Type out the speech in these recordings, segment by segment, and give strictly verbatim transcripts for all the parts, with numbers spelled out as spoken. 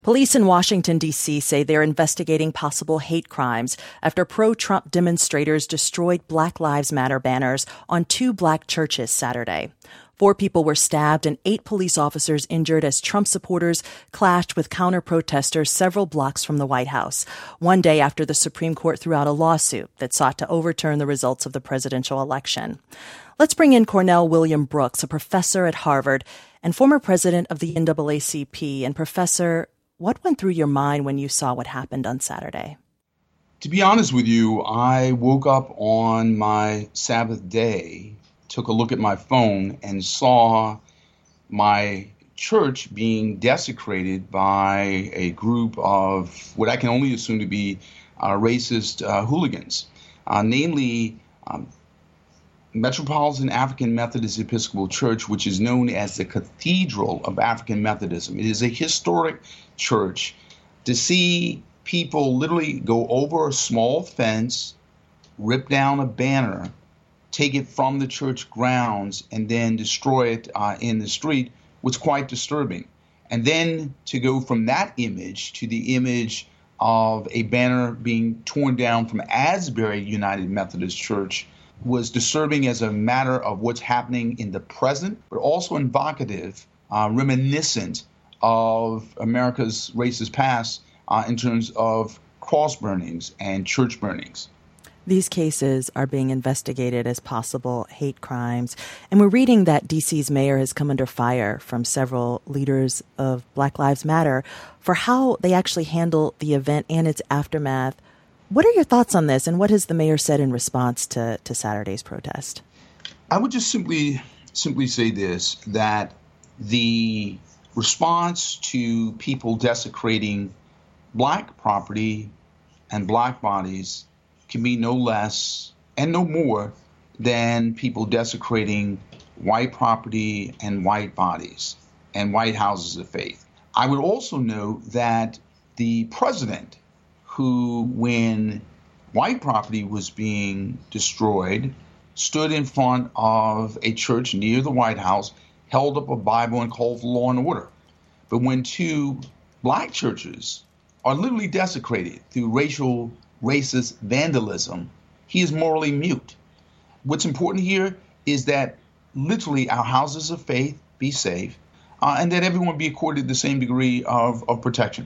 Police in Washington, D C say they're investigating possible hate crimes after pro-Trump demonstrators destroyed Black Lives Matter banners on two black churches Saturday. Four people were stabbed and eight police officers injured as Trump supporters clashed with counter-protesters several blocks from the White House, one day after the Supreme Court threw out a lawsuit that sought to overturn the results of the presidential election. Let's bring in Cornell William Brooks, a professor at Harvard and former president of the N double A C P. And Professor, what went through your mind when you saw what happened on Saturday? To be honest with you, I woke up on my Sabbath day, took a look at my phone, and saw my church being desecrated by a group of what I can only assume to be uh, racist uh, hooligans, uh, namely um, Metropolitan African Methodist Episcopal Church, which is known as the Cathedral of African Methodism. It is a historic church. To see people literally go over a small fence, rip down a banner, take it from the church grounds, and then destroy it uh, in the street was quite disturbing. And then to go from that image to the image of a banner being torn down from Asbury United Methodist Church was disturbing as a matter of what's happening in the present, but also evocative, uh, reminiscent of America's racist past uh, in terms of cross burnings and church burnings. These cases are being investigated as possible hate crimes. And we're reading that D C's mayor has come under fire from several leaders of Black Lives Matter for how they actually handle the event and its aftermath. What are your thoughts on this, and what has the mayor said in response to, to Saturday's protest? I would just simply simply say this, that the response to people desecrating black property and black bodies can be no less and no more than people desecrating white property and white bodies and white houses of faith. I would also note that the president, who, when white property was being destroyed, stood in front of a church near the White House, held up a Bible and called for law and order. But when two black churches are literally desecrated through racial, racist vandalism, he is morally mute. What's important here is that literally our houses of faith be safe uh, and that everyone be accorded the same degree of, of protection.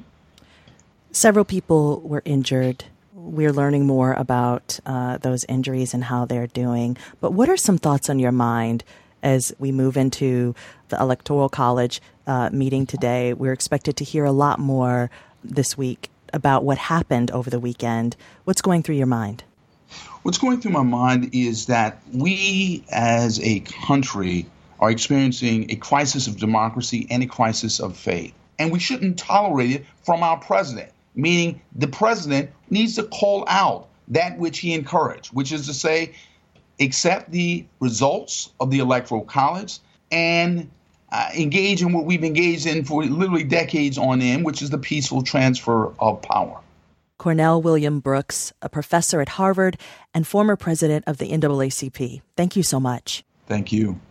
Several people were injured. We're learning more about uh, those injuries and how they're doing. But what are some thoughts on your mind as we move into the Electoral College uh, meeting today? We're expected to hear a lot more this week about what happened over the weekend. What's going through your mind? What's going through my mind is that we as a country are experiencing a crisis of democracy and a crisis of faith. And we shouldn't tolerate it from our president, meaning the president needs to call out that which he encouraged, which is to say, accept the results of the Electoral College and uh, engage in what we've engaged in for literally decades on end, which is the peaceful transfer of power. Cornell William Brooks, a professor at Harvard and former president of the N double A C P. Thank you so much. Thank you.